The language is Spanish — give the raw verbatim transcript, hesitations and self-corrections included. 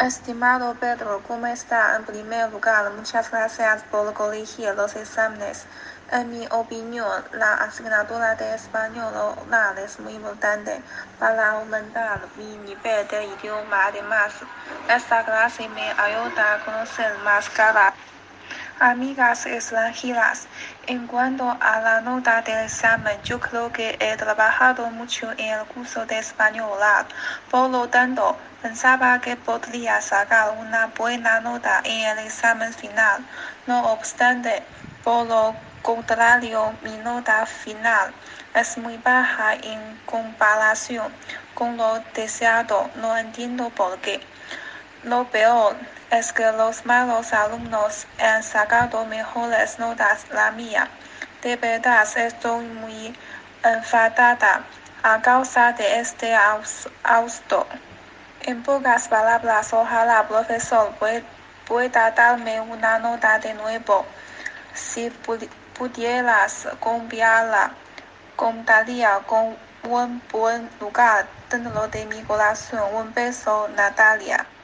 Estimado Pedro, ¿cómo está? En primer lugar, muchas gracias por corregir los exámenes. En mi opinión, la asignatura de español oral es muy importante para aumentar mi nivel de idioma. Además, esta clase me ayuda a conocer más caras amigas extranjeras. En cuanto a la nota del examen, yo creo que he trabajado mucho en el curso de español oral. Por lo tanto, pensaba que podría sacar una buena nota en el examen final. No obstante, por lo contrario, mi nota final es muy baja en comparación con lo deseado. No entiendo por qué. Lo peor es que los malos alumnos han sacado mejores notas que la mía. De verdad estoy muy enfadada a causa de este austo. En pocas palabras, ojalá profesor pueda darme una nota de nuevo. Si pudieras cambiarla, contaría con un buen lugar dentro de mi corazón. Un beso, Natalia.